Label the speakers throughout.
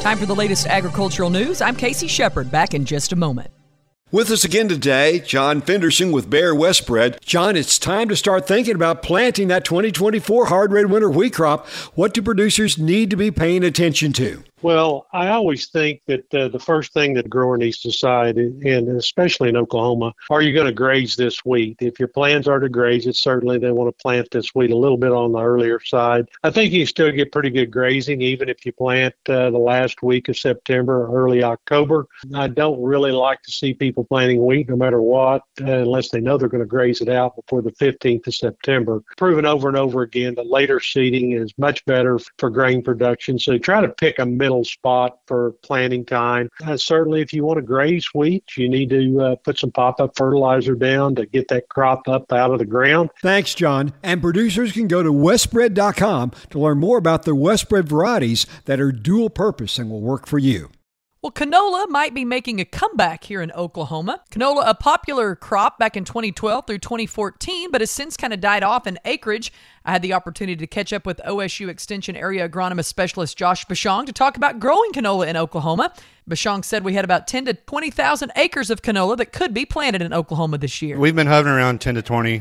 Speaker 1: Time for the latest agricultural news. I'm Casey Shepard, back in just a moment.
Speaker 2: With us again today, John Fenderson with Bayer Westbred. John, it's time to start thinking about planting that 2024 hard red winter wheat crop. What do producers need to be paying attention to?
Speaker 3: Well, I always think that the first thing that a grower needs to decide, and especially in Oklahoma, are you going to graze this wheat? If your plans are to graze it, certainly they want to plant this wheat a little bit on the earlier side. I think you still get pretty good grazing even if you plant the last week of September or early October. I don't really like to see people planting wheat no matter what, unless they know they're going to graze it out before the 15th of September. Proven over and over again that later seeding is much better for grain production, so try to pick a middle spot for planting time. Certainly, if you want to graze wheat, you need to put some pop-up fertilizer down to get that crop up out of the ground.
Speaker 2: Thanks, John. And producers can go to westbred.com to learn more about the Westbred varieties that are dual purpose and will work for you.
Speaker 1: Well, canola might be making a comeback here in Oklahoma. Canola, a popular crop back in 2012 through 2014, but has since kind of died off in acreage. I had the opportunity to catch up with OSU Extension Area Agronomist Specialist Josh Bashong to talk about growing canola in Oklahoma. Bashong said we had about 10 to 20,000 acres of canola that could be planted in Oklahoma this year.
Speaker 4: We've been hovering around 10 to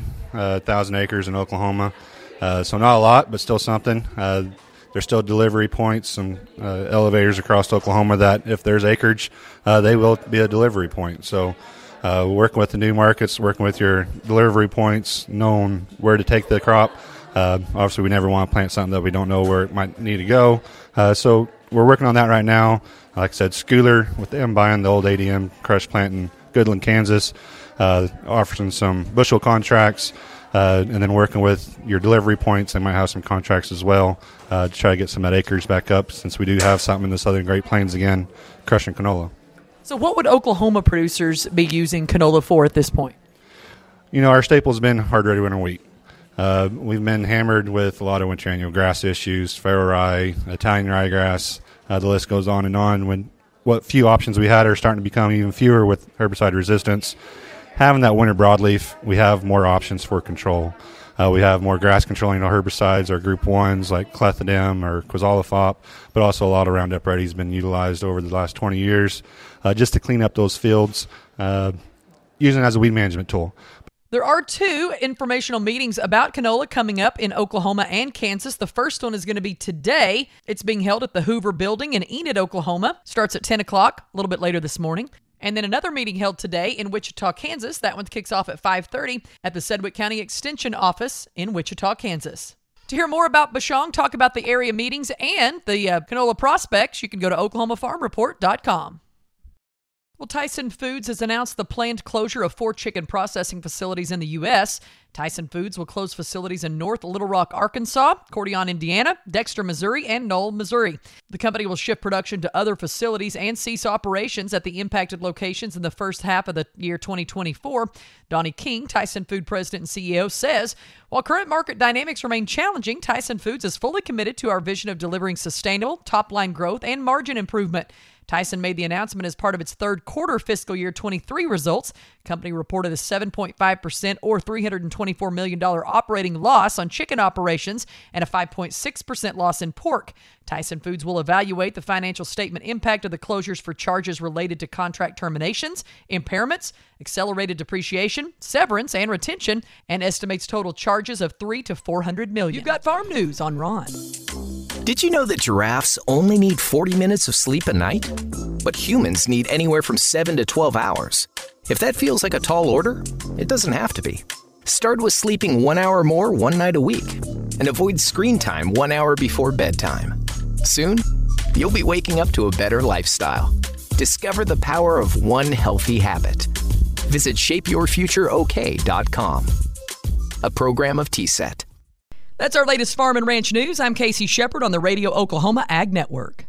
Speaker 4: 20,000 acres in Oklahoma, so not a lot, but still something. There's still delivery points, some elevators across Oklahoma that if there's acreage, they will be a delivery point. So working with the new markets, working with your delivery points, knowing where to take the crop. Obviously, we never want to plant something that we don't know where it might need to go. So we're working on that right now. Like I said, Schooler, with them buying the old ADM crush plant in Goodland, Kansas, offering some bushel contracts. And then working with your delivery points, they might have some contracts as well to try to get some of that acres back up since we do have something in the southern Great Plains again, crushing canola.
Speaker 1: So what would Oklahoma producers be using canola for at this point?
Speaker 4: You know, our staple has been hard red winter wheat. We've been hammered with a lot of winter annual grass issues, farrow rye, Italian ryegrass, the list goes on and on. When what few options we had are starting to become even fewer with herbicide resistance. Having that winter broadleaf, we have more options for control. We have more grass controlling herbicides, our group 1s like clethodim or quizalofop, but also a lot of Roundup Ready has been utilized over the last 20 years just to clean up those fields, using it as a weed management tool.
Speaker 1: There are 2 informational meetings about canola coming up in Oklahoma and Kansas. The first one is going to be today. It's being held at the Hoover Building in Enid, Oklahoma. Starts at 10 o'clock, a little bit later this morning. And then another meeting held today in Wichita, Kansas. That one kicks off at 5:30 at the Sedgwick County Extension Office in Wichita, Kansas. To hear more about Bashong, talk about the area meetings and the canola prospects, you can go to oklahomafarmreport.com. Well, Tyson Foods has announced the planned closure of 4 chicken processing facilities in the U.S. Tyson Foods will close facilities in North Little Rock, Arkansas, Cordion, Indiana, Dexter, Missouri, and Knoll, Missouri. The company will shift production to other facilities and cease operations at the impacted locations in the first half of the year 2024. Donnie King, Tyson Food President and CEO, says, while current market dynamics remain challenging, Tyson Foods is fully committed to our vision of delivering sustainable top-line growth and margin improvement. Tyson made the announcement as part of its third quarter fiscal year 23 results. The company reported a 7.5% or $324 million operating loss on chicken operations and a 5.6% loss in pork. Tyson Foods will evaluate the financial statement impact of the closures for charges related to contract terminations, impairments, accelerated depreciation, severance, and retention, and estimates total charges of $300 to $400 million. You've got farm news on Ron.
Speaker 5: Did you know that giraffes only need 40 minutes of sleep a night? But humans need anywhere from 7 to 12 hours. If that feels like a tall order, it doesn't have to be. Start with sleeping 1 hour more one night a week and avoid screen time 1 hour before bedtime. Soon, you'll be waking up to a better lifestyle. Discover the power of one healthy habit. Visit shapeyourfutureok.com. A program of TSET.
Speaker 1: That's our latest farm and ranch news. I'm Casey Shepard on the Radio Oklahoma Ag Network.